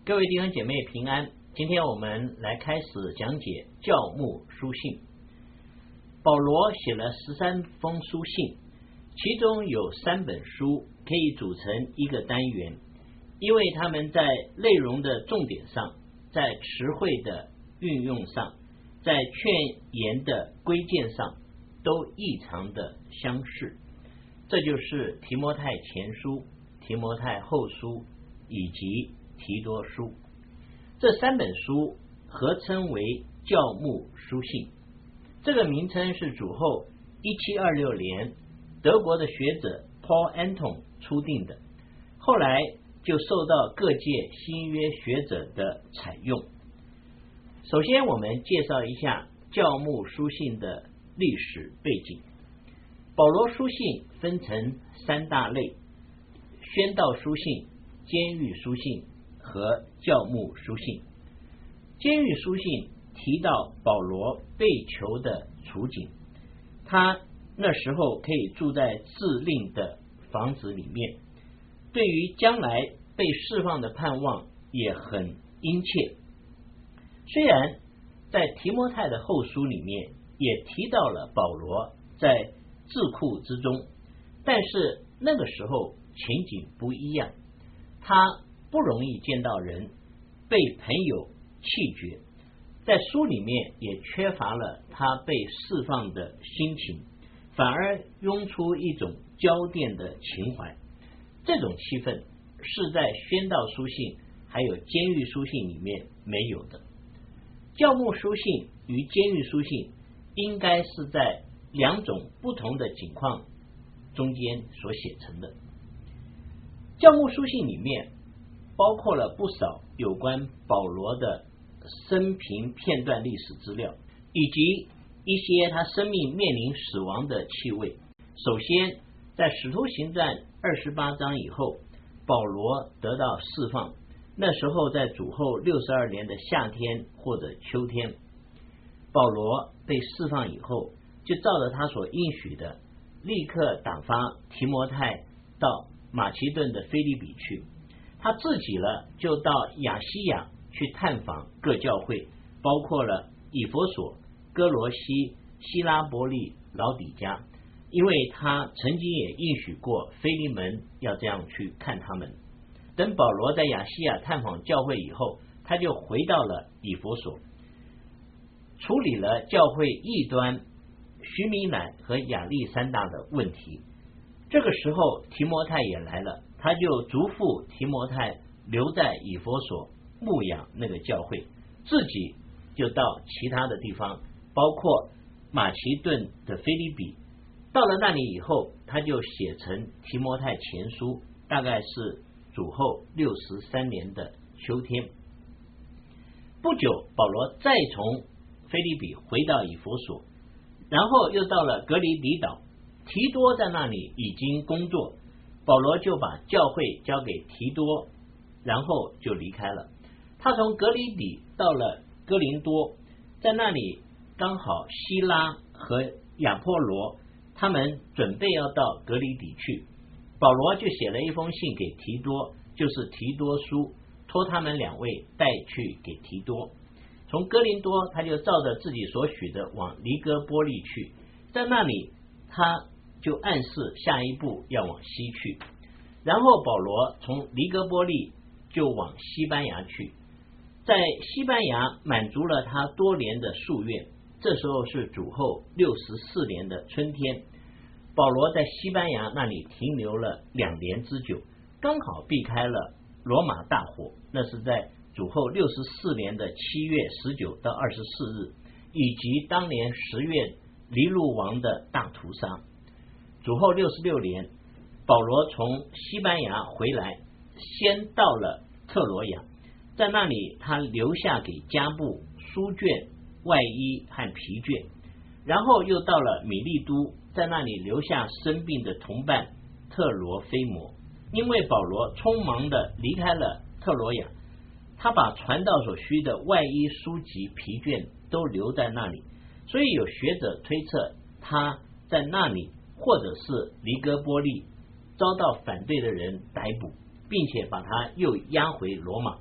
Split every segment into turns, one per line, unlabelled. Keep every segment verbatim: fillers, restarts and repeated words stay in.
各位弟兄姐妹平安，今天我们来开始讲解教牧书信。保罗写了十三封书信，其中有三本书可以组成一个单元，因为他们在内容的重点上，在词汇的运用上，在劝言的规键上都异常的相似。这就是提摩太前书、提摩太后书以及提多书，这三本书合称为教牧书信。这个名称是主后一七二六年德国的学者 Paul Anton 初定的，后来就受到各界新约学者的采用。首先我们介绍一下教牧书信的历史背景。保罗书信分成三大类：宣道书信、监狱书信和教牧书信。监狱书信提到保罗被囚的处境，他那时候可以住在自令的房子里面，对于将来被释放的盼望也很殷切。虽然在提摩太的后书里面也提到了保罗在智库之中，但是那个时候情景不一样，他不容易见到人，被朋友弃绝，在书里面也缺乏了他被释放的心情，反而涌出一种交奠的情怀。这种气氛是在宣道书信还有监狱书信里面没有的。教牧书信与监狱书信应该是在两种不同的境况中间所写成的。教牧书信里面包括了不少有关保罗的生平片段历史资料，以及一些他生命面临死亡的气味。首先，在使徒行传二十八章以后，保罗得到释放，那时候在主后六十二年的夏天或者秋天，保罗被释放以后，就照着他所应许的，立刻打发提摩太到马其顿的腓立比去。他自己了就到亚西亚去探访各教会，包括了以弗所、哥罗西、希拉伯利、老底嘉，因为他曾经也应许过腓利门要这样去看他们。等保罗在亚西亚探访教会以后，他就回到了以弗所，处理了教会异端许米乃和亚历山大的问题。这个时候提摩太也来了，他就嘱咐提摩太留在以弗所牧养那个教会，自己就到其他的地方，包括马其顿的腓立比。到了那里以后，他就写成提摩太前书，大概是主后六十三年的秋天。不久保罗再从腓立比回到以弗所，然后又到了革哩底岛，提多在那里已经工作，保罗就把教会交给提多，然后就离开了。他从革哩底到了哥林多，在那里刚好希拉和亚波罗他们准备要到革哩底去，保罗就写了一封信给提多，就是提多书，托他们两位带去给提多。从哥林多他就照着自己所许的往黎哥波利去，在那里他就暗示下一步要往西去，然后保罗从黎哥波利就往西班牙去，在西班牙满足了他多年的夙愿。这时候是主后六十四年的春天，保罗在西班牙那里停留了两年之久，刚好避开了罗马大火，那是在主后六十四年的七月十九到二十四日，以及当年十月尼禄王的大屠杀。主后六十六年，保罗从西班牙回来，先到了特罗亚，在那里他留下给加布书卷、外衣和皮卷，然后又到了米利都，在那里留下生病的同伴特罗菲摩。因为保罗匆忙的离开了特罗亚，他把传道所需的外衣、书籍、皮卷都留在那里，所以有学者推测他在那里或者是黎哥波利遭到反对的人逮捕，并且把他又押回罗马，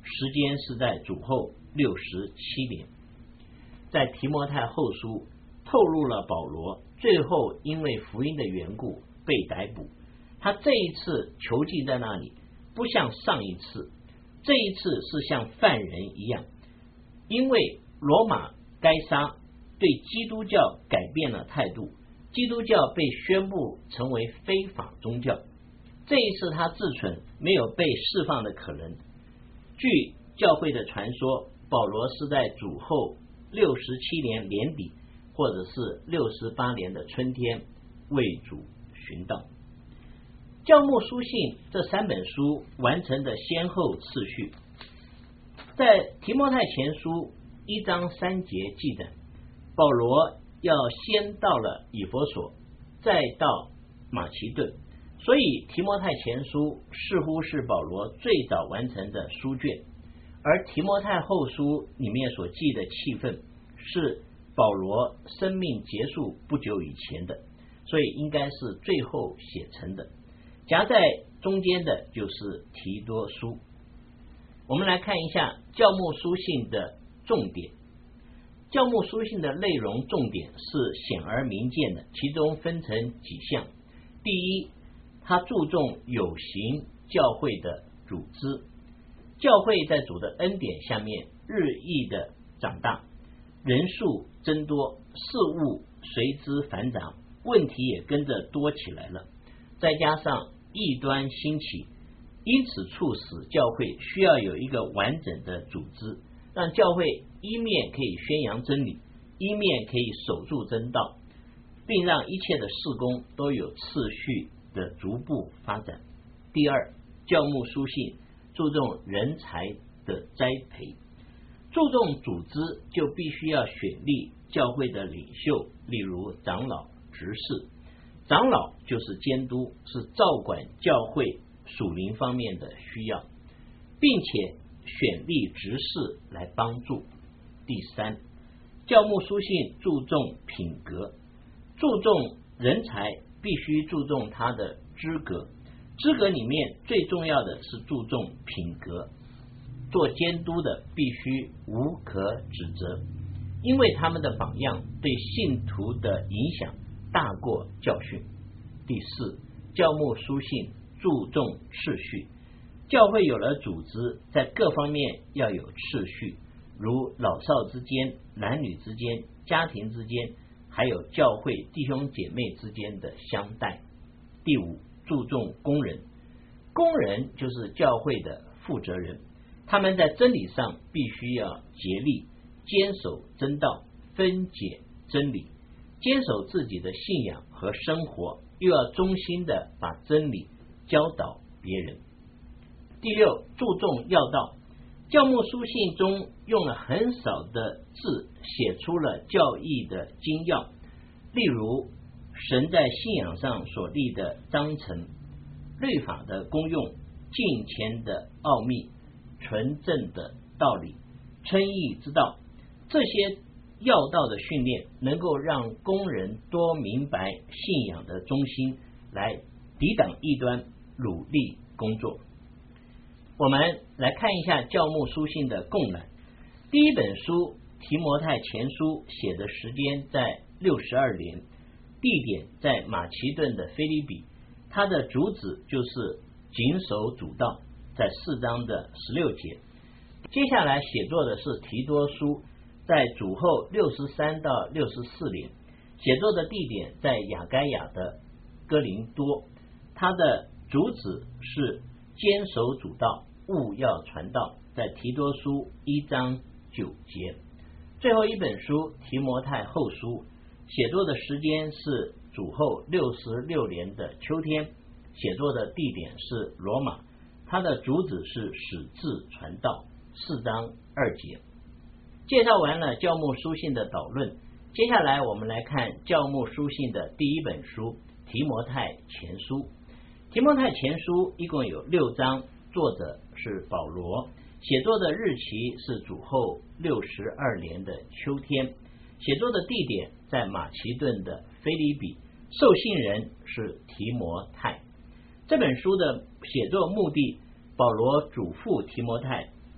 时间是在主后六十七年。在提摩太后书透露了保罗最后因为福音的缘故被逮捕，他这一次囚禁在那里，不像上一次，这一次是像犯人一样，因为罗马该撒对基督教改变了态度，基督教被宣布成为非法宗教。这一次他自存没有被释放的可能。据教会的传说，保罗是在主后六十七年年底或者是六十八年的春天为主寻道。教牧书信这三本书完成的先后次序，在提摩太前书一章三节记载，保罗要先到了以弗所，再到马其顿，所以提摩太前书似乎是保罗最早完成的书卷，而提摩太后书里面所记的气氛是保罗生命结束不久以前的，所以应该是最后写成的。夹在中间的就是提多书。我们来看一下教牧书信的重点。教牧书信的内容重点是显而明见的，其中分成几项。第一，他注重有形教会的组织，教会在主的恩典下面日益的长大，人数增多，事物随之繁长，问题也跟着多起来了，再加上异端兴起，因此促使教会需要有一个完整的组织，让教会一面可以宣扬真理，一面可以守住真道，并让一切的事工都有次序的逐步发展。第二，教牧书信注重人才的栽培，注重组织就必须要选立教会的领袖，例如长老、执事。长老就是监督，是照管教会属灵方面的需要，并且选立执事来帮助。第三，教牧书信注重品格，注重人才必须注重他的资格，资格里面最重要的是注重品格，做监督的必须无可指责，因为他们的榜样对信徒的影响大过教训。第四，教牧书信注重次序，教会有了组织，在各方面要有次序，如老少之间、男女之间、家庭之间，还有教会弟兄姐妹之间的相待。第五，注重工人，工人就是教会的负责人，他们在真理上必须要竭力坚守真道，分解真理，坚守自己的信仰和生活，又要忠心的把真理教导别人。第六，注重要道，教牧书信中用了很少的字写出了教义的精要，例如神在信仰上所立的章程、律法的功用、敬虔的奥秘、纯正的道理、称义之道，这些要道的训练能够让工人多明白信仰的中心，来抵挡异端，努力工作。我们来看一下教牧书信的共览。第一本书提摩太前书写的时间在六十二年，地点在马其顿的腓立比，它的主旨就是谨守主道，在四章的十六节。接下来写作的是提多书，在主后六十三到六十四年，写作的地点在亚该亚的哥林多，它的主旨是坚守主道，务要传道，在提多书一章九节。最后一本书提摩太后书，写作的时间是主后六十六年的秋天，写作的地点是罗马，它的主旨是使至传道，四章二节。介绍完了教牧书信的导论，接下来我们来看教牧书信的第一本书提摩太前书。提摩太前书一共有六章，作者是保罗，写作的日期是主后六十二年的秋天，写作的地点在马其顿的腓立比，受信人是提摩太。这本书的写作目的，保罗嘱咐提摩太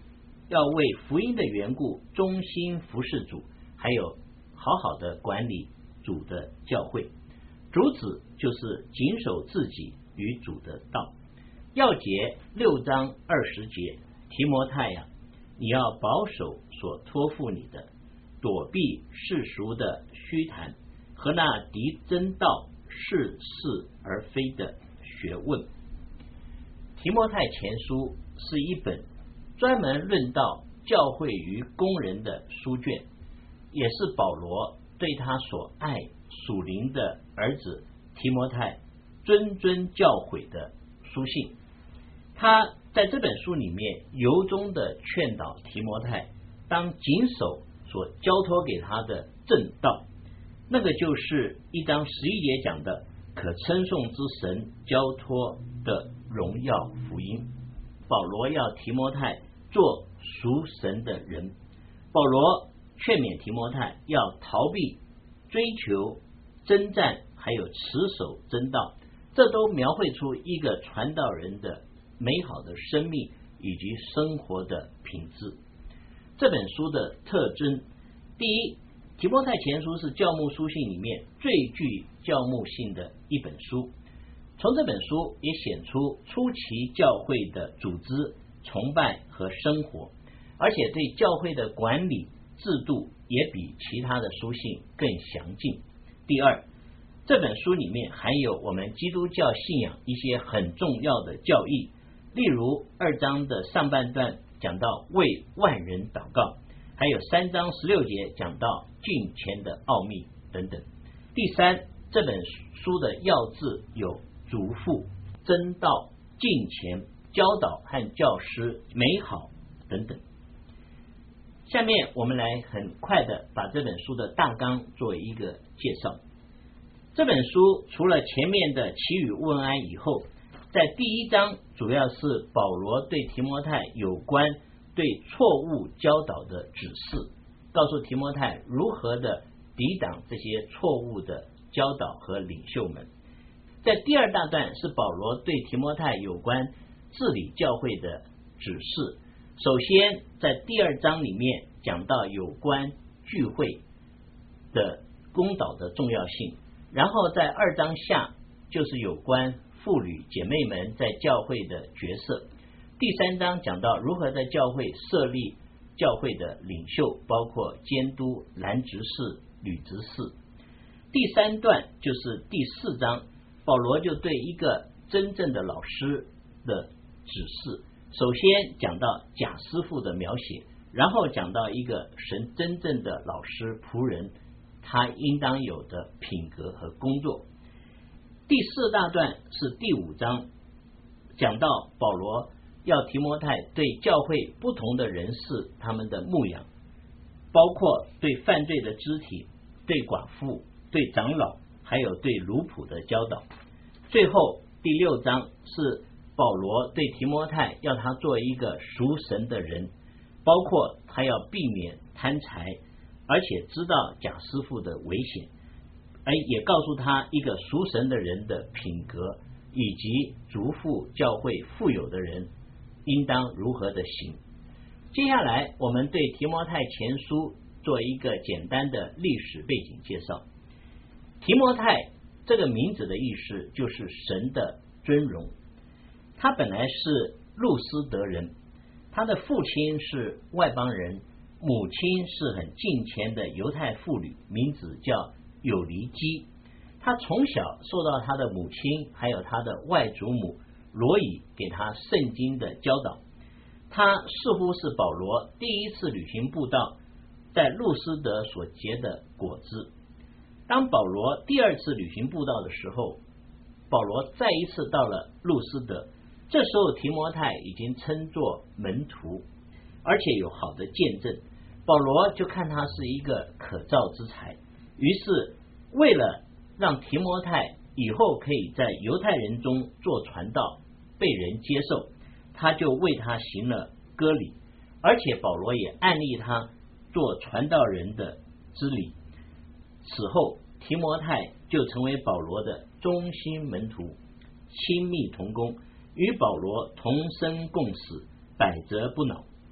要为福音的缘故忠心服侍主，还有好好的管理主的教会。主旨就是谨守自己与主的道。要节六章二十节，提摩太呀、啊，你要保守所托付你的，躲避世俗的虚谈和那敌真道是是而非的学问。提摩太前书是一本专门论到教会与工人的书卷，也是保罗对他所爱属灵的儿子提摩太谆谆教诲的书信。他在这本书里面由衷的劝导提摩太当谨守所交托给他的正道，那个就是一章十一节讲的可称颂之神交托的荣耀福音。保罗要提摩太做属神的人，保罗劝勉提摩太要逃避追求征战，还有持守真道，这都描绘出一个传道人的美好的生命以及生活的品质。这本书的特征，第一，提摩太前书是教牧书信里面最具教牧性的一本书。从这本书也显出初期教会的组织、崇拜和生活，而且对教会的管理制度也比其他的书信更详尽。第二，这本书里面含有我们基督教信仰一些很重要的教义，例如二章的上半段讲到为万人祷告，还有三章十六节讲到敬虔的奥秘等等。第三，这本书的要旨有嘱咐、真道、敬虔、教导和教师、美好等等。下面我们来很快的把这本书的大纲做一个介绍。这本书除了前面的祈语问安以后，在第一章主要是保罗对提摩太有关对错误教导的指示，告诉提摩太如何的抵挡这些错误的教导和领袖们。在第二大段是保罗对提摩太有关治理教会的指示。首先在第二章里面讲到有关聚会的公导的重要性，然后在二章下就是有关妇女姐妹们在教会的角色。第三章讲到如何在教会设立教会的领袖，包括监督、男执事、女执事。第三段就是第四章，保罗就对一个真正的老师的指示，首先讲到假师傅的描写，然后讲到一个神真正的老师仆人他应当有的品格和工作。第四大段是第五章，讲到保罗要提摩太对教会不同的人士他们的牧养，包括对犯罪的肢体、对寡妇、对长老，还有对奴仆的教导。最后第六章是保罗对提摩太要他做一个属神的人，包括他要避免贪财，而且知道假师傅的危险，而也告诉他一个属神的人的品格，以及嘱咐教会富有的人应当如何的行。接下来我们对提摩太前书做一个简单的历史背景介绍。提摩太这个名字的意思就是神的尊荣，他本来是路斯德人，他的父亲是外邦人，母亲是很敬虔的犹太妇女，名字叫有尼基。他从小受到他的母亲还有他的外祖母罗以给他圣经的教导。他似乎是保罗第一次旅行布道在路斯德所结的果子。当保罗第二次旅行布道的时候，保罗再一次到了路斯德，这时候提摩太已经称作门徒，而且有好的见证，保罗就看他是一个可造之才，于是为了让提摩太以后可以在犹太人中做传道，被人接受，他就为他行了割礼，而且保罗也按立他做传道人的之礼。此后提摩太就成为保罗的忠心门徒，亲密同工，与保罗同生共死，百折不挠。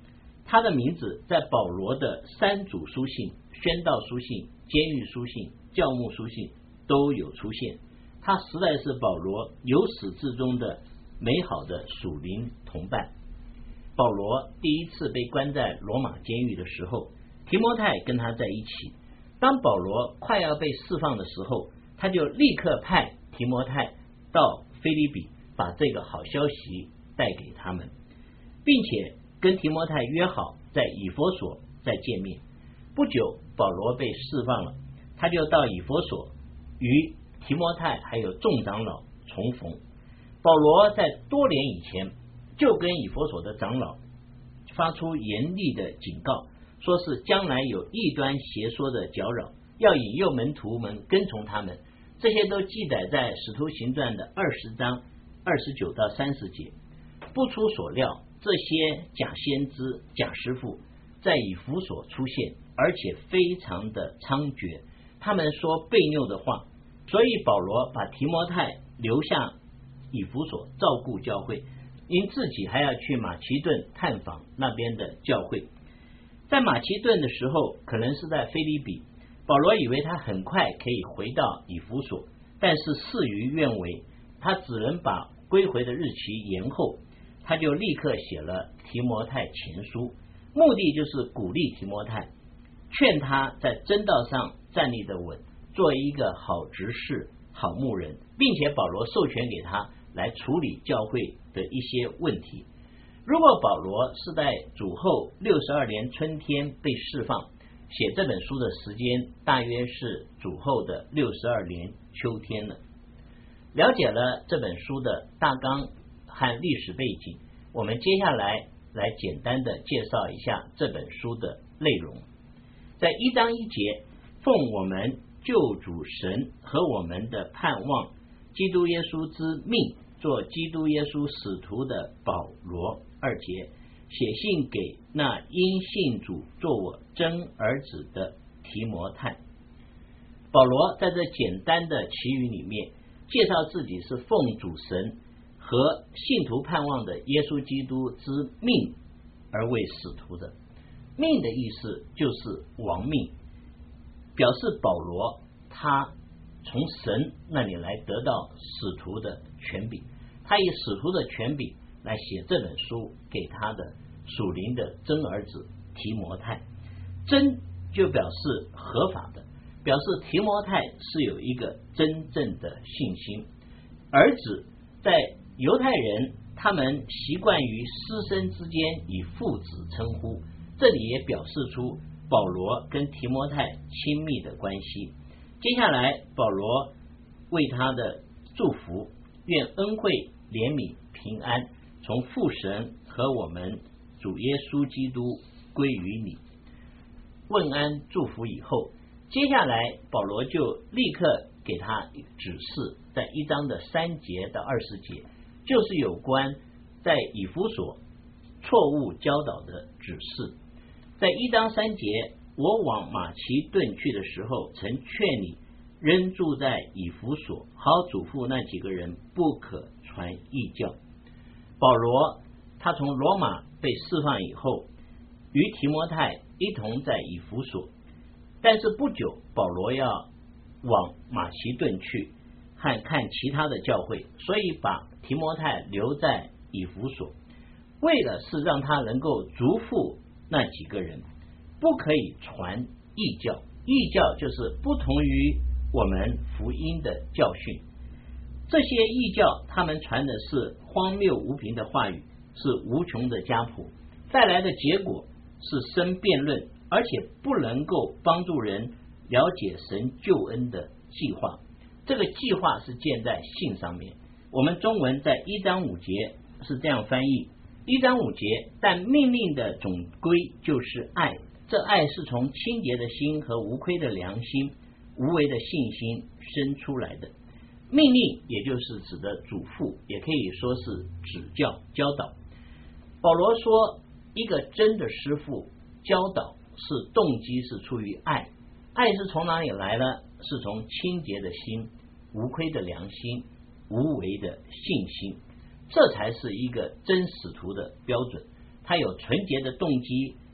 他的名字在保罗的三组书信、宣道书信、监狱书信、教牧书信都有出现。他实在是保罗由始至终的美好的属灵同伴。保罗第一次被关在罗马监狱的时候，提摩太跟他在一起。当保罗快要被释放的时候，他就立刻派提摩太到腓立比，把这个好消息带给他们，并且跟提摩太约好在以弗所再见面。不久保罗被释放了，他就到以弗所与提摩太还有众长老重逢。保罗在多年以前就跟以弗所的长老发出严厉的警告，说是将来有异端邪说的搅扰，要引诱门徒们跟从他们。这些都记载在使徒行传的二十章二十九到三十节。不出所料，这些假先知、假师傅在以弗所出现，而且非常的猖獗，他们说悖谬的话。所以保罗把提摩太留下以弗所照顾教会，因自己还要去马其顿探访那边的教会。在马其顿的时候，可能是在腓立比，保罗以为他很快可以回到以弗所，但是事与愿违，他只能把归回的日期延后。他就立刻写了提摩太前书，目的就是鼓励提摩太，劝他在真道上站立得稳，做一个好执事、好牧人，并且保罗授权给他来处理教会的一些问题。如果保罗是在主后六十二年春天被释放，写这本书的时间大约是主后的六十二年秋天了。了解了这本书的大纲和历史背景，我们接下来来简单的介绍一下这本书的内容。在一章一节，奉我们救主神和我们的盼望基督耶稣之命，做基督耶稣使徒的保罗。二节，写信给那因信主做我真儿子的提摩太。保罗在这简单的其语里面介绍自己是奉主神和信徒盼望的耶稣基督之命而为使徒的。命的意思就是王命，表示保罗他从神那里来得到使徒的权柄，他以使徒的权柄来写这本书给他的属灵的真儿子提摩太。真就表示合法的，表示提摩太是有一个真正的信心。儿子在犹太人他们习惯于师生之间以父子称呼，这里也表示出保罗跟提摩太亲密的关系。接下来保罗为他的祝福，愿恩惠、怜悯、平安从父神和我们主耶稣基督归于你。问安祝福以后，接下来保罗就立刻给他指示，在一章的三节到二十节，就是有关在以弗所错误教导的指示。在一章三节，我往马其顿去的时候，曾劝你仍住在以弗所，好嘱咐那几个人不可传异教。保罗他从罗马被释放以后，与提摩太一同在以弗所，但是不久保罗要往马其顿去和看其他的教会，所以把提摩太留在以弗所，为了是让他能够嘱咐那几个人不可以传异教。异教就是不同于我们福音的教训，这些异教他们传的是荒谬无凭的话语，是无穷的家谱，带来的结果是生辩论，而且不能够帮助人了解神救恩的计划。这个计划是建在信上面。我们中文在一章五节是这样翻译，一章五节，但命令的总归就是爱，这爱是从清洁的心和无亏的良心、无为的信心生出来的。命令也就是指的嘱咐，也可以说是指教、教导。保罗说，一个真的师傅教导是动机是出于爱，爱是从哪里来呢？是从清洁的心、无亏的良心、无为的信心，这才是一个真使徒的标准。他有纯洁的动机，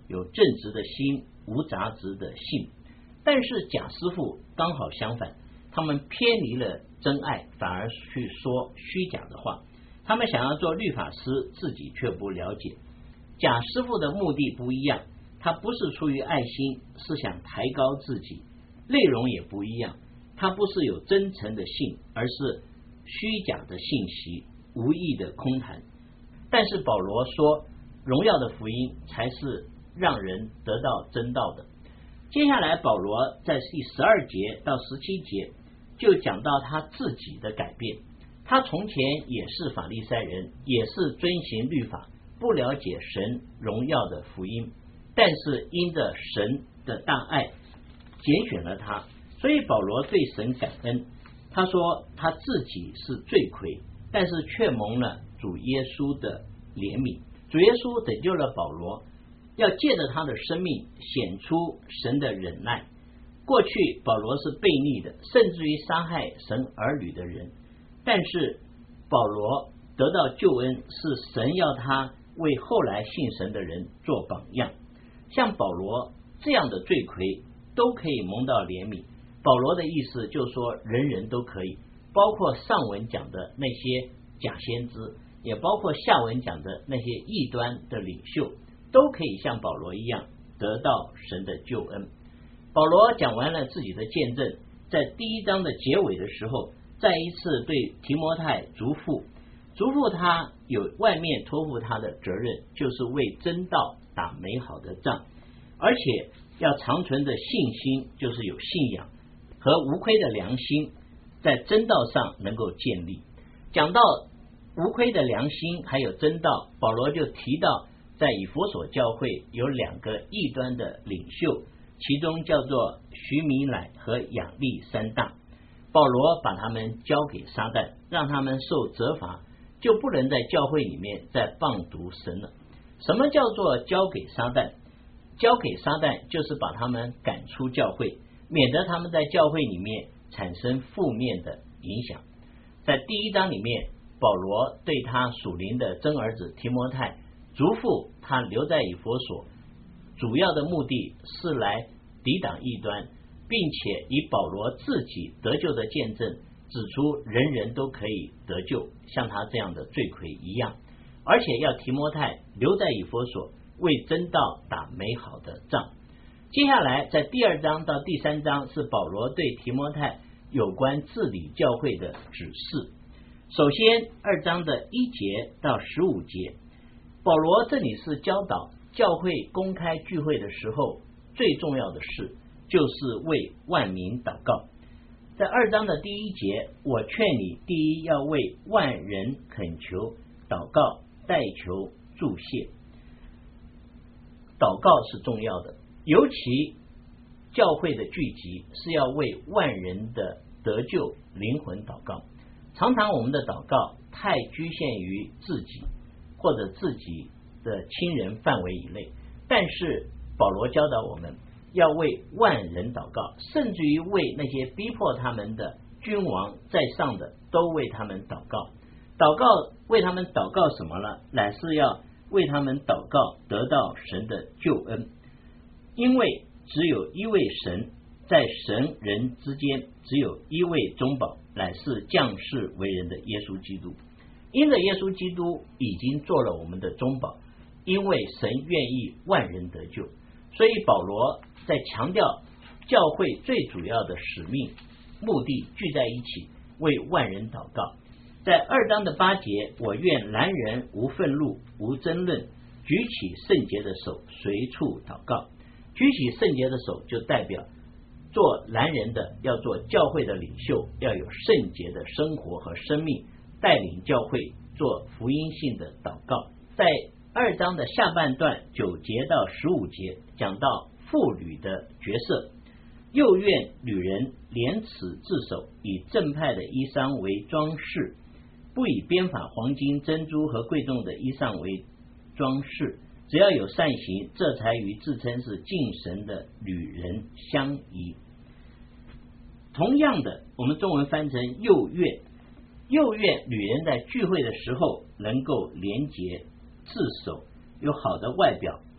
有正直的心，无杂质的性。但是假师傅刚好相反，他们偏离了真爱，反而去说虚假的话。他们想要做律法师，自己却不了解。假师傅的目的不一样，他不是出于爱心，是想抬高自己，内容也不一样，他不是有真诚的信，而是虚假的信息，无意的空谈。但是保罗说，荣耀的福音才是让人得到真道的。接下来保罗在第十二节到十七节就讲到他自己的改变。他从前也是法利赛人，也是遵行律法，不了解神荣耀的福音，但是因着神的大爱拣选了他，所以保罗对神感恩。他说他自己是罪魁，但是却蒙了主耶稣的怜悯。主耶稣拯救了保罗，要借着他的生命显出神的忍耐。过去保罗是悖逆的，甚至于杀害神儿女的人，但是保罗得到救恩，是神要他为后来信神的人做榜样。像保罗这样的罪魁都可以蒙到怜悯。保罗的意思就是说，人人都可以，包括上文讲的那些假先知，也包括下文讲的那些异端的领袖，都可以像保罗一样得到神的救恩。保罗讲完了自己的见证，在第一章的结尾的时候，再一次对提摩太嘱咐，嘱咐他有外面托付他的责任，就是为真道打美好的仗，而且要长存的信心，就是有信仰和无亏的良心，在真道上能够建立。讲到无亏的良心还有真道，保罗就提到在以弗所教会有两个异端的领袖，其中叫做徐米乃和亚历山大。保罗把他们交给撒旦，让他们受责罚，就不能在教会里面再谤读神了。什么叫做交给撒旦？交给撒旦就是把他们赶出教会，免得他们在教会里面产生负面的影响。在第一章里面，保罗对他属灵的真儿子提摩太嘱咐他留在以弗所，主要的目的是来抵挡异端，并且以保罗自己得救的见证指出人人都可以得救，像他这样的罪魁一样，而且要提摩太留在以弗所，为真道打美好的仗。接下来在第二章到第三章是保罗对提摩太有关治理教会的指示。首先二章的一节到十五节，保罗这里是教导教会公开聚会的时候最重要的事就是为万民祷告。在二章的第一节，我劝你第一要为万人恳求、祷告、代求、祝谢。祷告是重要的，尤其教会的聚集是要为万人的得救灵魂祷告。常常我们的祷告太局限于自己或者自己的亲人范围以内，但是保罗教导我们要为万人祷告，甚至于为那些逼迫他们的君王在上的都为他们祷告。祷告为他们祷告什么呢？乃是要为他们祷告得到神的救恩，因为只有一位神，在神人之间只有一位中保，乃是降世为人的耶稣基督。因着耶稣基督已经做了我们的中保，因为神愿意万人得救，所以保罗在强调教会最主要的使命目的聚在一起为万人祷告。在二章的八节，我愿男人无愤怒无争论，举起圣洁的手随处祷告。举起圣洁的手就代表做男人的要做教会的领袖，要有圣洁的生活和生命，带领教会做福音性的祷告。在二章的下半段九节到十五节讲到妇女的角色，又愿女人廉耻自守，以正派的衣裳为装饰，不以编法、黄金、珍珠和贵重的衣裳为装饰，只要有善行，这才与自称是敬神的女人相宜。同样的，我们中文翻成又愿，又愿女人在聚会的时候能够廉洁自守，有好的外表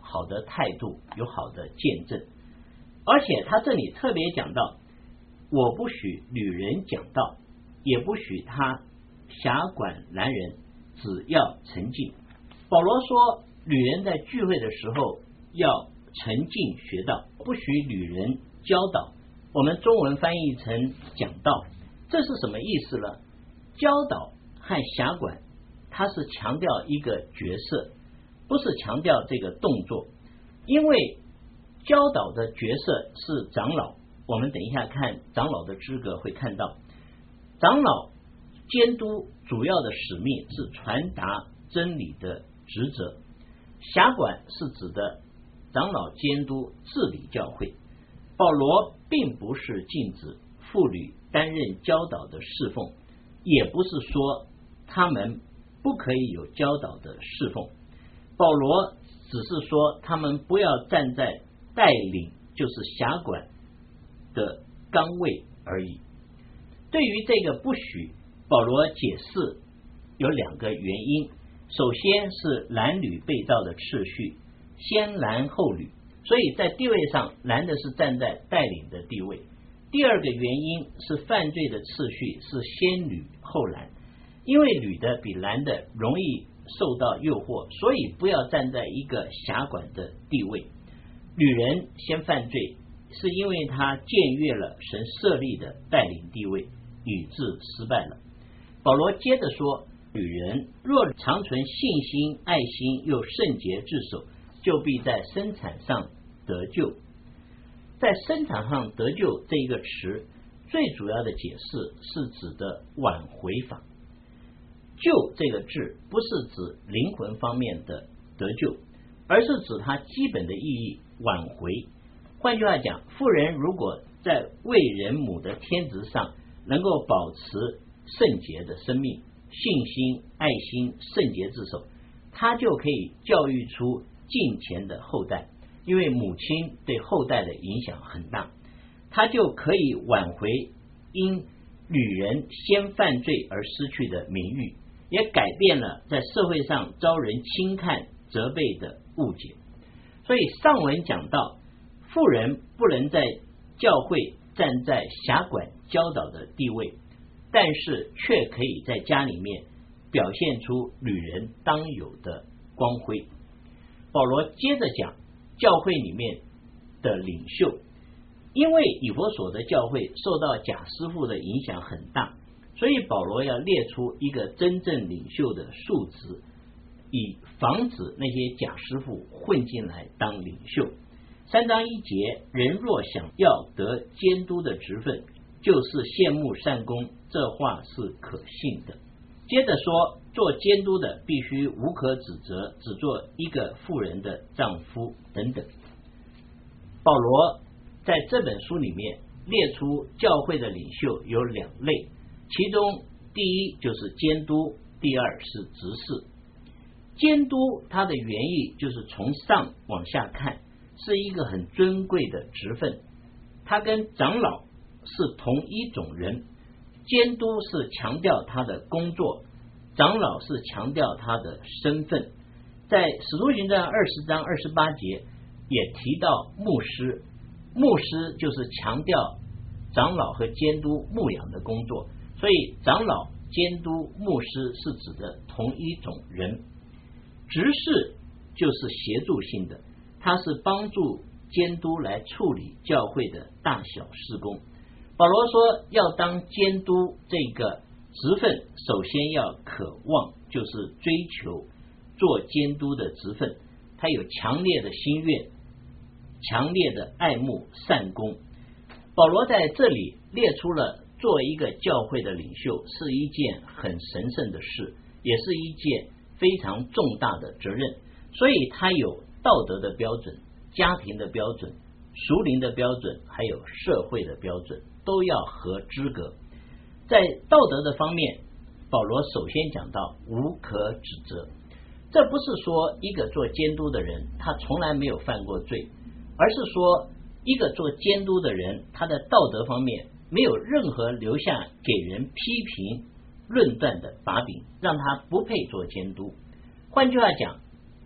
好的态度，有好的见证。而且他这里特别讲到，我不许女人讲道，也不许他辖管男人，只要沉静。保罗说，女人在聚会的时候要沉静学道，不许女人教导。我们中文翻译成讲道，这是什么意思呢？教导和辖管，它是强调一个角色，不是强调这个动作。因为教导的角色是长老，我们等一下看长老的资格会看到，长老监督主要的使命是传达真理的职责，辖管是指的长老监督治理教会。保罗并不是禁止妇女担任教导的侍奉，也不是说他们不可以有教导的侍奉，保罗只是说他们不要站在带领，就是辖管的岗位而已。对于这个不许，保罗解释有两个原因，首先是男女被造的次序，先男后女，所以在地位上男的是站在带领的地位。第二个原因是犯罪的次序是先女后男，因为女的比男的容易受到诱惑，所以不要站在一个辖管的地位。女人先犯罪是因为她僭越了神设立的带领地位，以致失败了。保罗接着说，女人若常存信心、爱心又圣洁自守，就必在生产上得救。在生产上得救这一个词，最主要的解释是指的挽回法。救这个字不是指灵魂方面的得救，而是指它基本的意义，挽回。换句话讲，妇人如果在为人母的天职上能够保持圣洁的生命、信心、爱心、圣洁自守，她就可以教育出敬虔的后代，因为母亲对后代的影响很大，她就可以挽回因女人先犯罪而失去的名誉，也改变了在社会上遭人轻看责备的误解。所以上文讲到，妇人不能在教会站在辖管教导的地位，但是却可以在家里面表现出女人当有的光辉。保罗接着讲教会里面的领袖，因为以弗所的教会受到假师傅的影响很大，所以保罗要列出一个真正领袖的数值，以防止那些假师傅混进来当领袖。三章一节，人若想要得监督的职分，就是羡慕善功，这话是可信的。接着说，做监督的必须无可指责，只做一个妇人的丈夫等等。保罗在这本书里面列出教会的领袖有两类，其中第一就是监督，第二是执事。监督它的原意就是从上往下看，是一个很尊贵的职分，它跟长老是同一种人。监督是强调他的工作，长老是强调他的身份。在使徒行传二十章二十八节也提到牧师，牧师就是强调长老和监督牧养的工作，所以长老、监督、牧师是指的同一种人。执事就是协助性的，它是帮助监督来处理教会的大小事工。保罗说，要当监督这个职分，首先要渴望，就是追求做监督的职分，他有强烈的心愿，强烈的爱慕善功。保罗在这里列出了做一个教会的领袖是一件很神圣的事，也是一件非常重大的责任，所以他有道德的标准、家庭的标准、属灵的标准，还有社会的标准，都要合资格。在道德的方面，保罗首先讲到无可指责，这不是说一个做监督的人他从来没有犯过罪，而是说一个做监督的人他的道德方面没有任何留下给人批评论断的把柄，让他不配做监督。换句话讲，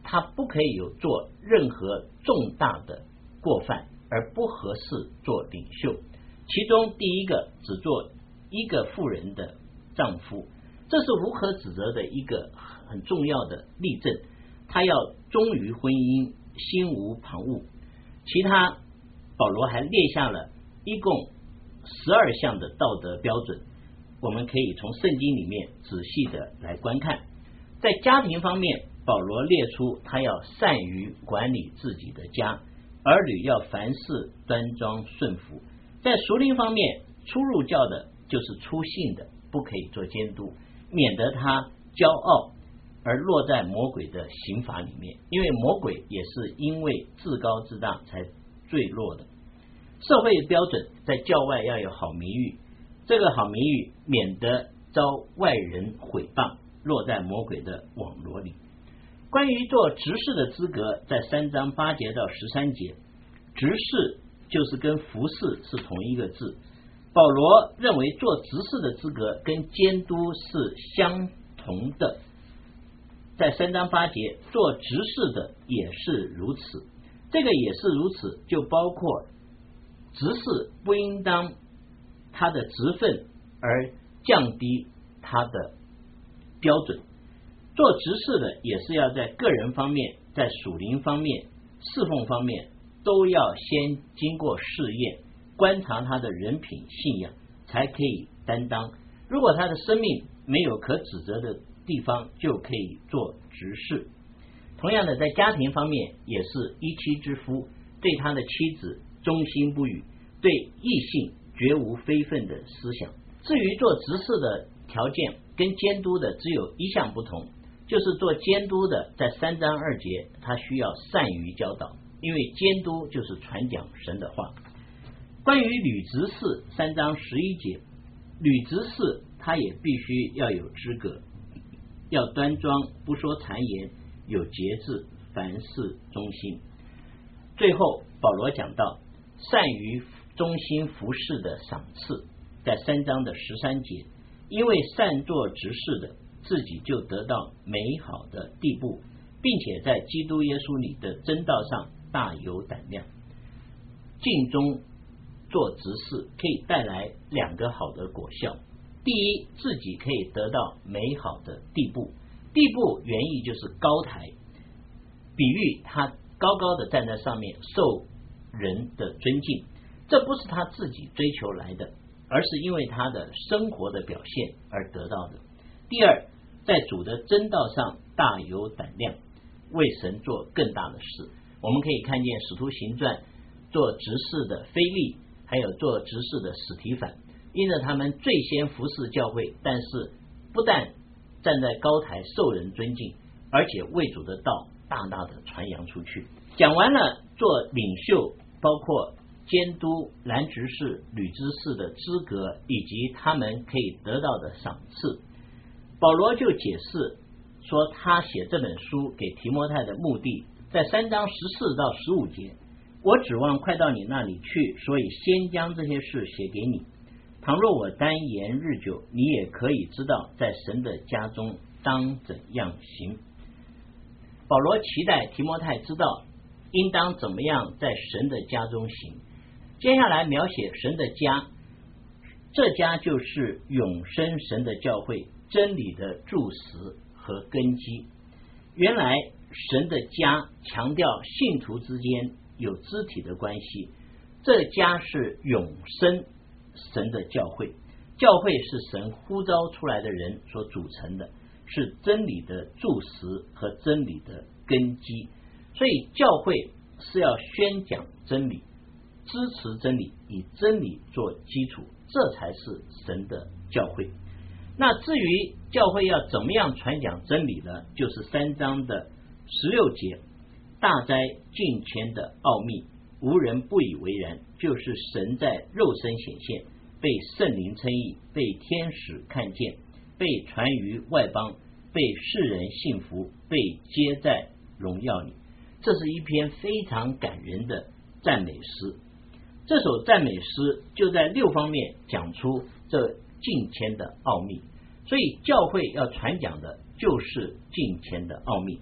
他不可以有做任何重大的过犯而不合适做领袖。其中第一个，只做一个妇人的丈夫，这是无可指责的一个很重要的例证。他要忠于婚姻，心无旁骛。其他保罗还列下了一共十二项的道德标准，我们可以从圣经里面仔细的来观看。在家庭方面，保罗列出他要善于管理自己的家，儿女要凡事端庄顺服。在属灵方面，初入教的就是初信的，不可以做监督，免得他骄傲而落在魔鬼的刑罚里面，因为魔鬼也是因为自高自大才坠落的。社会标准，在教外要有好名誉，这个好名誉免得遭外人毁谤，落在魔鬼的网罗里。关于做执事的资格，在三章八节到十三节，执事就是跟服侍是同一个字。保罗认为做执事的资格跟监督是相同的，在三章八节，做执事的也是如此。这个也是如此，就包括执事不应当他的职分而降低他的标准。做执事的也是要在个人方面，在属灵方面、侍奉方面都要先经过试验，观察他的人品信仰，才可以担当。如果他的生命没有可指责的地方，就可以做执事。同样的，在家庭方面也是一妻之夫，对他的妻子忠心不渝，对异性绝无非分的思想。至于做执事的条件跟监督的只有一项不同，就是做监督的在三章二节，他需要善于教导，因为监督就是传讲神的话。关于女执事，三章十一节，女执事她也必须要有资格，要端庄，不说谗言，有节制，凡事忠心。最后保罗讲到善于忠心服侍的赏赐，在三章的十三节，因为善做执事的自己就得到美好的地步，并且在基督耶稣里的真道上大有胆量。尽忠做执事可以带来两个好的果效。第一，自己可以得到美好的地步，地步原意就是高台，比喻他高高的站在上面，受人的尊敬。这不是他自己追求来的，而是因为他的生活的表现而得到的。第二，在主的真道上大有胆量，为神做更大的事。我们可以看见使徒行传做执事的腓利，还有做执事的史提反，因着他们最先服侍教会，但是不但站在高台受人尊敬，而且为主的道大大的传扬出去。讲完了做领袖，包括监督、男执事、女执事的资格，以及他们可以得到的赏赐，保罗就解释说他写这本书给提摩太的目的，在三章十四到十五节，我指望快到你那里去，所以先将这些事写给你。倘若我单言日久，你也可以知道在神的家中当怎样行。保罗期待提摩太知道应当怎么样在神的家中行。接下来描写神的家，这家就是永生神的教会，真理的柱石和根基。原来神的家强调信徒之间有肢体的关系，这家是永生神的教会，教会是神呼召出来的人所组成的，是真理的柱石和真理的根基。所以教会是要宣讲真理，支持真理，以真理做基础，这才是神的教会。那至于教会要怎么样传讲真理呢？就是三章的十六节，大哉敬虔的奥秘，无人不以为然，就是神在肉身显现，被圣灵称义，被天使看见，被传于外邦，被世人信服，被接在荣耀里。这是一篇非常感人的赞美诗。这首赞美诗就在六方面讲出这敬虔的奥秘，所以教会要传讲的就是敬虔的奥秘。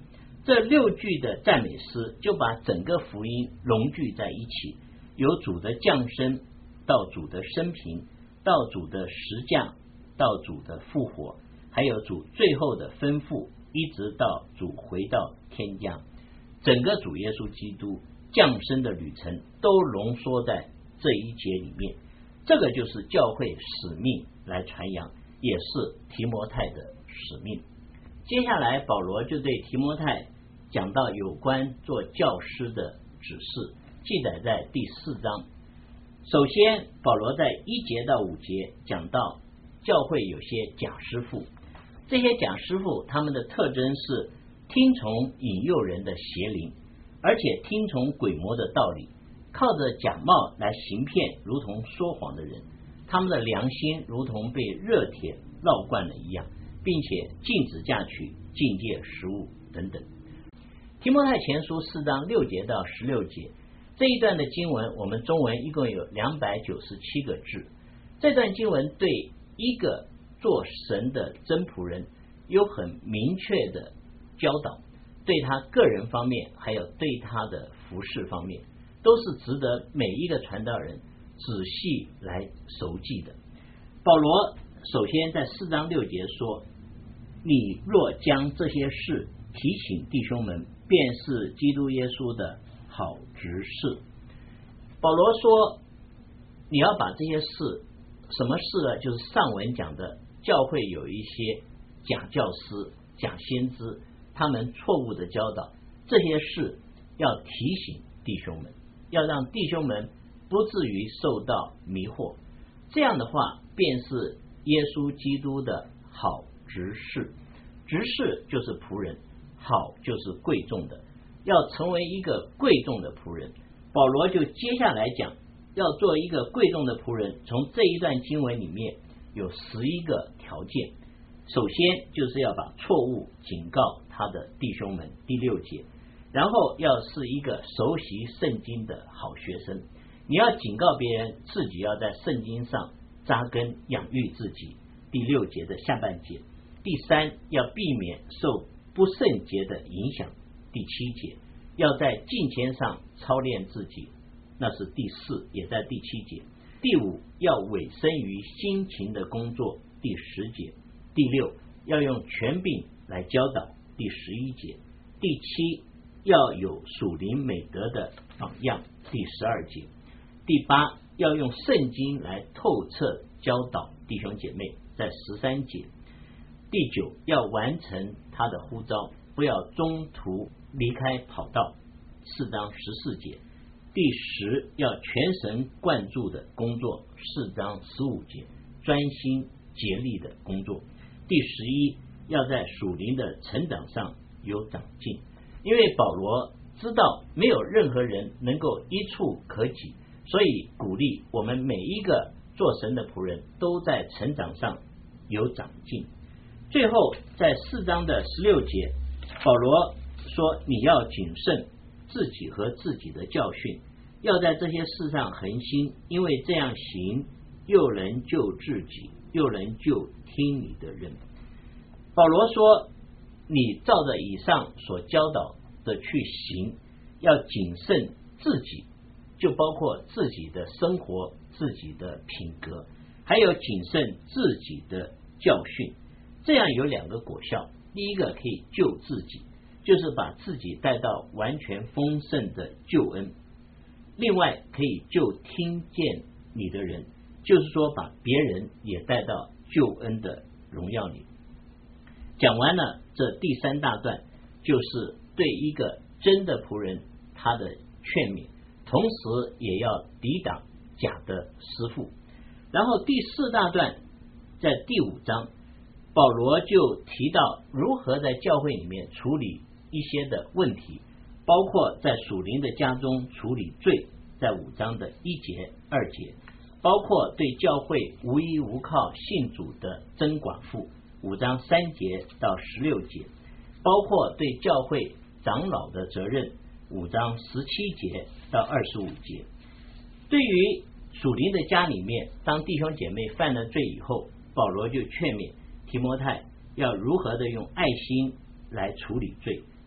这六句的赞美诗就把整个福音融聚在一起，由主的降生到主的生平，到主的十架，到主的复活，还有主最后的吩咐，一直到主回到天家，整个主耶稣基督降生的旅程都浓缩在这一节里面。这个就是教会使命来传扬，也是提摩太的使命。接下来保罗就对提摩太讲到有关做教师的指示，记载在第四章。首先保罗在一节到五节讲到教会有些假师傅，这些假师傅他们的特征是听从引诱人的邪灵，而且听从鬼魔的道理，靠着假冒来行骗如同说谎的人，他们的良心如同被热铁烙惯了一样，并且禁止嫁娶、禁戒食物等等。提摩太前书四章六节到十六节，这一段的经文我们中文一共有两百九十七个字。这段经文对一个做神的真仆人有很明确的教导，对他个人方面还有对他的服事方面，都是值得每一个传道人仔细来熟记的。保罗首先在四章六节说，你若将这些事提醒弟兄们，便是基督耶稣的好执事。保罗说你要把这些事，什么事呢？就是上文讲的教会有一些假教师、假先知，他们错误的教导，这些事要提醒弟兄们，要让弟兄们不至于受到迷惑。这样的话便是耶稣基督的好执事。执事就是仆人，好就是贵重的，要成为一个贵重的仆人。保罗就接下来讲，要做一个贵重的仆人，从这一段经文里面有十一个条件。首先就是要把错误警告他的弟兄们，第六节，然后要是一个熟悉圣经的好学生，你要警告别人，自己要在圣经上扎根养育自己，第六节的下半节。第三，要避免受不圣洁的影响，第七节，要在敬虔上操练自己，那是第四，也在第七节。第五，要委身于辛勤的工作，第十节。第六，要用权柄来教导，第十一节。第七，要有属灵美德的榜样，第十二节。第八，要用圣经来透彻教导弟兄姐妹，在十三节。第九，要完成他的呼召，不要中途离开跑道，四章十四节。第十，要全神贯注的工作，四章十五节，专心竭力的工作。第十一，要在属灵的成长上有长进，因为保罗知道没有任何人能够一触可及，所以鼓励我们每一个做神的仆人都在成长上有长进。最后在四章的十六节，保罗说你要谨慎自己和自己的教训，要在这些事上恒心，因为这样行又能救自己，又能救听你的人。保罗说你照着以上所教导的去行，要谨慎自己，就包括自己的生活、自己的品格，还有谨慎自己的教训。这样有两个果效，第一个可以救自己，就是把自己带到完全丰盛的救恩，另外可以救听见你的人，就是说把别人也带到救恩的荣耀里。讲完了这第三大段，就是对一个真的仆人他的劝勉，同时也要抵挡假的师傅。然后第四大段在第五章，保罗就提到如何在教会里面处理一些的问题，包括在属灵的家中处理罪，在五章的一节二节，包括对教会无依无靠信主的真寡妇，五章三节到十六节，包括对教会长老的责任，五章十七节到二十五节。对于属灵的家里面，当弟兄姐妹犯了罪以后，保罗就劝勉提摩太要如何的用爱心来处理罪，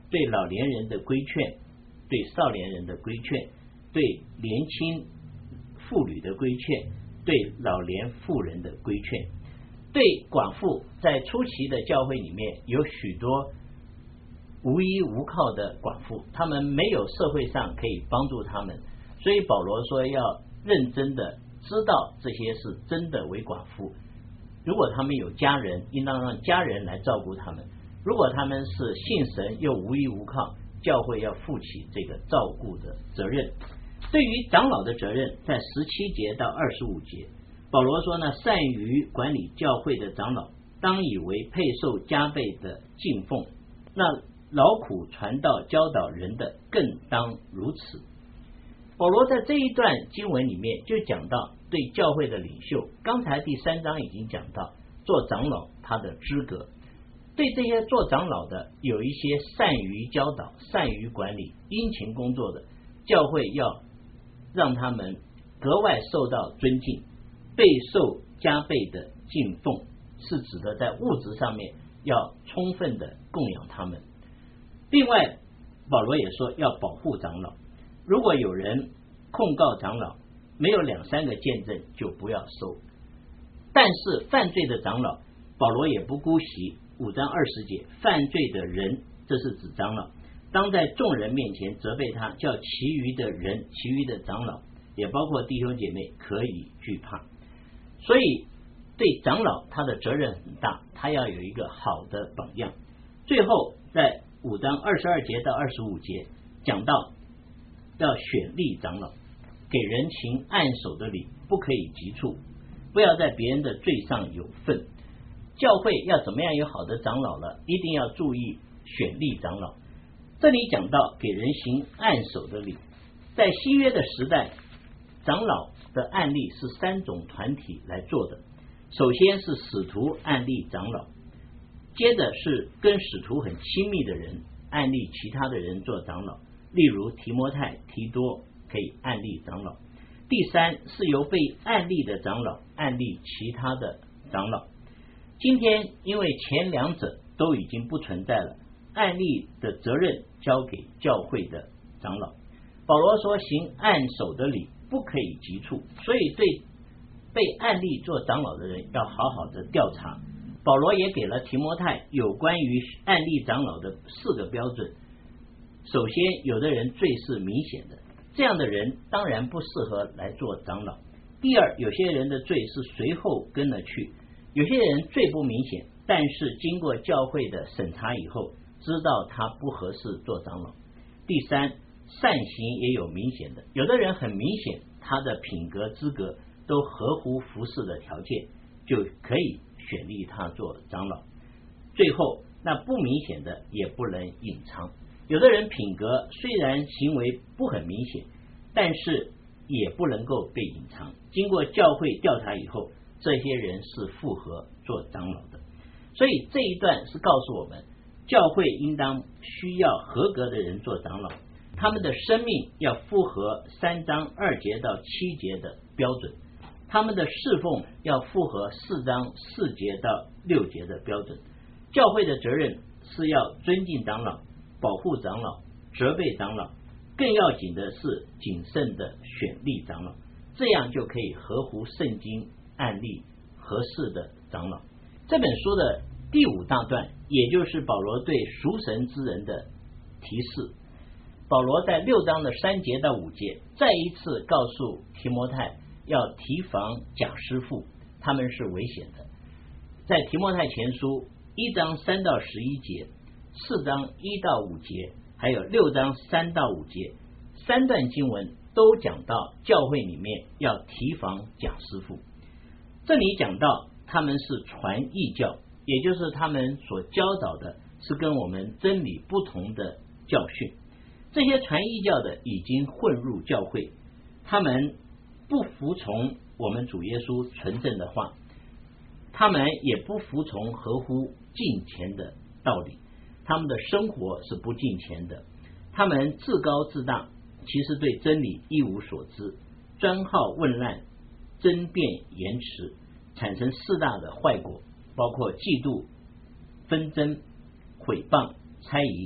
对老年人的规劝，对少年人的规劝，对年轻妇女的规劝，对老年妇人的规劝。对寡妇，在初期的教会里面有许多无依无靠的寡妇，他们没有社会上可以帮助他们，所以保罗说要认真的知道这些是真的为寡妇。如果他们有家人，应当让家人来照顾他们；如果他们是信神又无依无靠，教会要负起这个照顾的责任。对于长老的责任，在十七节到二十五节，保罗说呢，善于管理教会的长老，当以为配受加倍的敬奉；那劳苦传道教导人的，更当如此。保罗在这一段经文里面就讲到对教会的领袖，刚才第三章已经讲到做长老他的资格，对这些做长老的有一些善于教导、善于管理、殷勤工作的，教会要让他们格外受到尊敬，备受加倍的敬奉，是指的在物质上面要充分的供养他们。另外保罗也说要保护长老，如果有人控告长老，没有两三个见证就不要收。但是犯罪的长老，保罗也不姑息，五章二十节，犯罪的人，这是指长老，当在众人面前责备他，叫其余的人，其余的长老，也包括弟兄姐妹，可以惧怕。所以对长老他的责任很大，他要有一个好的榜样。最后在五章二十二节到二十五节讲到要选立长老，给人行按手的礼，不可以急促，不要在别人的罪上有份。教会要怎么样有好的长老了，一定要注意选立长老。这里讲到给人行按手的礼，在新约的时代，长老的案例是三种团体来做的。首先是使徒按立长老，接着是跟使徒很亲密的人按立其他的人做长老，例如提摩太、提多可以按立长老。第三是由被按立的长老按立其他的长老。今天因为前两者都已经不存在了，按立的责任交给教会的长老。保罗说行按手的礼，不可以急促，所以对被按立做长老的人要好好的调查。保罗也给了提摩太有关于按立长老的四个标准。首先，有的人罪是明显的，这样的人当然不适合来做长老。第二，有些人的罪是随后跟了去，有些人罪不明显，但是经过教会的审查以后，知道他不合适做长老。第三，善行也有明显的，有的人很明显他的品格资格都合乎服事的条件，就可以选立他做长老。最后，那不明显的也不能隐藏，有的人品格虽然行为不很明显，但是也不能够被隐藏，经过教会调查以后，这些人是符合做长老的。所以这一段是告诉我们，教会应当需要合格的人做长老，他们的生命要符合三章二节到七节的标准，他们的侍奉要符合四章四节到六节的标准。教会的责任是要尊敬长老、保护长老、责备长老，更要紧的是谨慎的选立长老，这样就可以合乎圣经案例合适的长老。这本书的第五大段，也就是保罗对属神之人的提示。保罗在六章的三节到五节再一次告诉提摩太要提防假师傅，他们是危险的。在提摩太前书一章三到十一节、四章一到五节，还有六章三到五节，三段经文都讲到教会里面要提防假师傅。这里讲到他们是传异教，也就是他们所教导的是跟我们真理不同的教训。这些传异教的已经混入教会，他们不服从我们主耶稣纯正的话，他们也不服从合乎敬虔的道理，他们的生活是不敬虔的，他们自高自大，其实对真理一无所知，专好问难，争辩言辞，产生四大的坏果，包括嫉妒、纷争、毁谤、猜疑，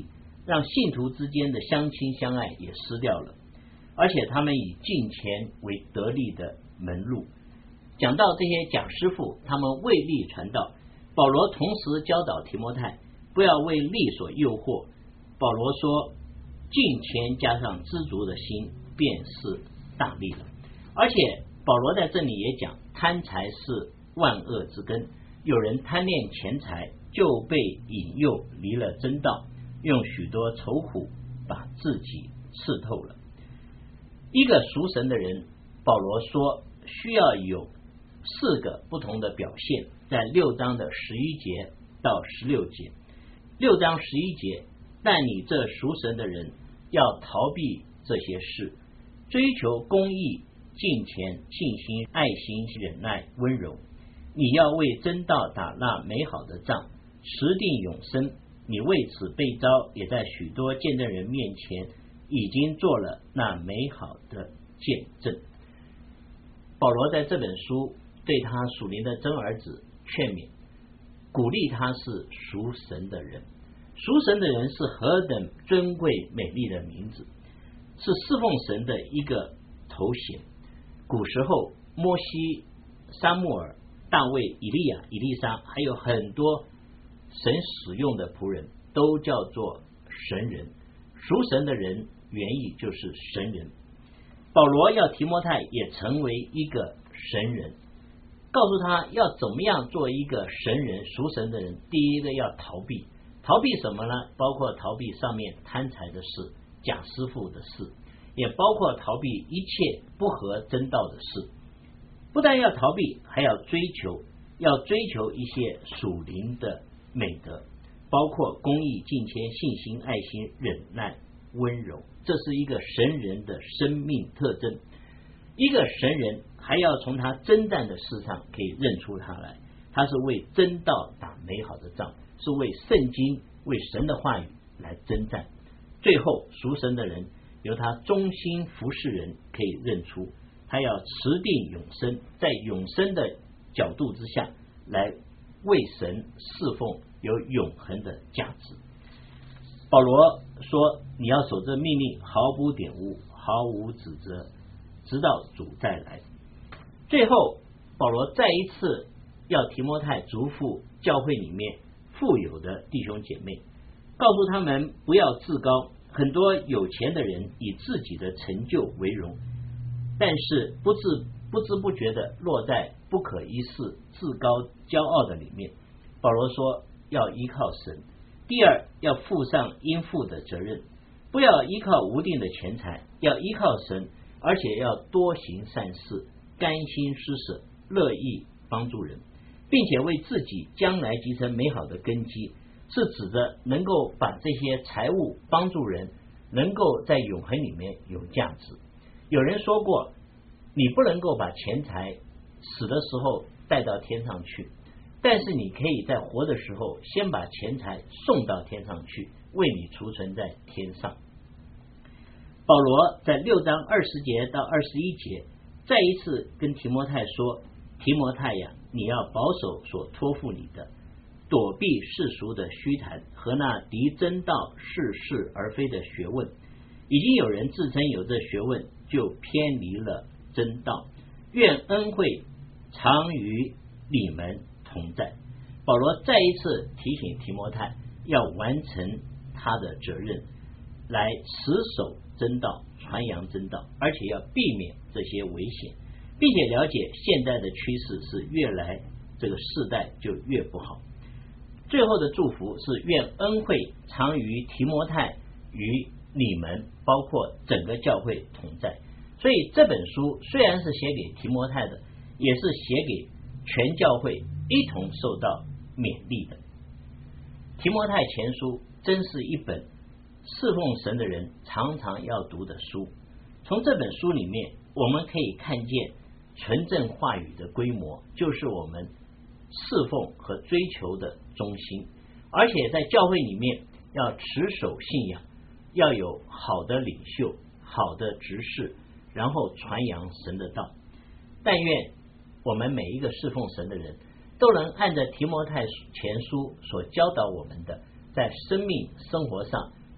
让信徒之间的相亲相爱也失掉了，而且他们以金钱为得利的门路。讲到这些假师傅，他们为利传道，保罗同时教导提摩太不要为利所诱惑。保罗说，金钱加上知足的心便是大利了。而且保罗在这里也讲，贪财是万恶之根，有人贪恋钱财，就被引诱离了真道，用许多愁苦把自己刺透了。一个属神的人，保罗说需要有四个不同的表现，在六章的十一节到十六节。六章十一节，但你这属神的人要逃避这些事，追求公义、敬虔、信心、爱心、忍耐、温柔。你要为真道打那美好的仗，持定永生。你为此被召，也在许多见证人面前已经做了那美好的见证。保罗在这本书对他属灵的真儿子劝勉，鼓励他是属神的人。属神的人是何等尊贵美丽的名字，是侍奉神的一个头衔。古时候摩西、撒母耳、大卫、以利亚、以利沙，还有很多神使用的仆人都叫做神人。属神的人原意就是神人。保罗要提摩太也成为一个神人，告诉他要怎么样做一个神人、属神的人。第一个要逃避，逃避什么呢？包括逃避上面贪财的事、假师傅的事，也包括逃避一切不合真道的事。不但要逃避，还要追求，要追求一些属灵的美德，包括公义、敬虔、信心、爱心、忍耐、温柔。这是一个神人的生命特征。一个神人还要从他征战的事上可以认出他来，他是为真道打美好的仗，是为圣经、为神的话语来征战。最后属神的人由他忠心服侍人可以认出，他要持定永生，在永生的角度之下来为神侍奉有永恒的价值。保罗说，你要守这命令，毫不点污，毫无指责，直到主再来。最后保罗再一次要提摩太嘱咐教会里面富有的弟兄姐妹，告诉他们不要自高。很多有钱的人以自己的成就为荣，但是不知不知不觉的落在不可一世、自高骄傲的里面。保罗说要依靠神。第二，要负上应负的责任，不要依靠无定的钱财，要依靠神，而且要多行善事，甘心施舍，乐意帮助人，并且为自己将来集成美好的根基，是指着能够把这些财物帮助人，能够在永恒里面有价值。有人说过，你不能够把钱财死的时候带到天上去，但是你可以在活的时候先把钱财送到天上去，为你储存在天上。保罗在六章二十节到二十一节再一次跟提摩太说，提摩太呀，你要保守所托付你的，躲避世俗的虚谈和那敌真道似是而非的学问。已经有人自称有这学问，就偏离了真道。愿恩惠常与你们同在。保罗再一次提醒提摩太要完成他的责任，来持守真道，传扬真道，而且要避免这些危险，并且了解现在的趋势是越来这个世代就越不好。最后的祝福是愿恩惠常与提摩太与你们，包括整个教会同在。所以这本书虽然是写给提摩太的，也是写给全教会一同受到勉励的。提摩太前书真是一本侍奉神的人常常要读的书。从这本书里面我们可以看见纯正话语的规模，就是我们侍奉和追求的中心。而且在教会里面要持守信仰，要有好的领袖、好的执事，然后传扬神的道。但愿我们每一个侍奉神的人都能按着提摩太前书所教导我们的，在生命生活上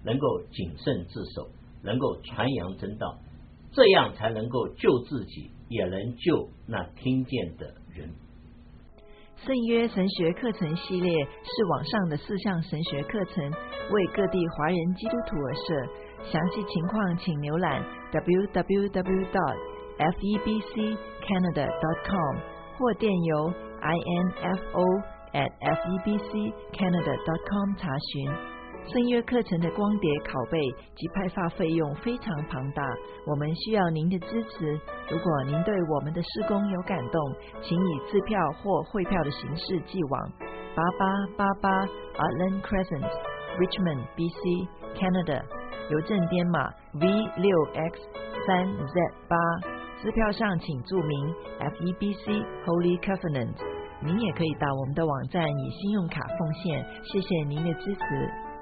能够谨慎自守，能够传扬真道，这样才能够救自己，也能救那听见的人。
圣约神学课程系列是网上的四项神学课程，为各地华人基督徒而设。详细情况请浏览 w w w dot f e b c canada dot com 或电邮 info at f e b c canada dot com 查询。圣约课程的光碟拷贝及派发费用非常庞大，我们需要您的支持。如果您对我们的事工有感动，请以支票或汇票的形式寄往八八八八 Artland Crescent Richmond B C Canada， 邮政编码 V 六 X 三 Z 八，支票上请注明 F E B C Holy Covenant。您也可以到我们的网站以信用卡奉献，谢谢您的支持。